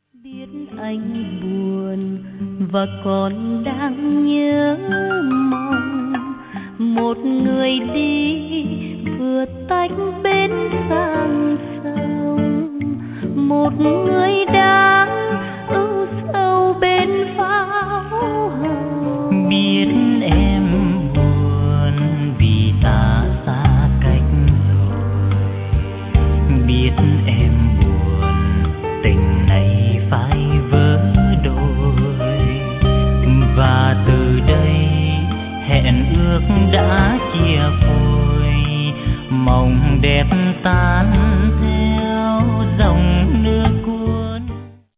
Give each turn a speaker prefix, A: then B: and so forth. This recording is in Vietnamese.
A: Biết anh buồn và còn đang nhớ mong một người đi vừa tách bên sang sông, một người đang ưu sầu bên pháo hồng.
B: Biết em buồn vì ta xa cách rồi, biết em buồn tình này phải vỡ đôi, và từ đây hẹn ước đã chia phôi, mộng đẹp tan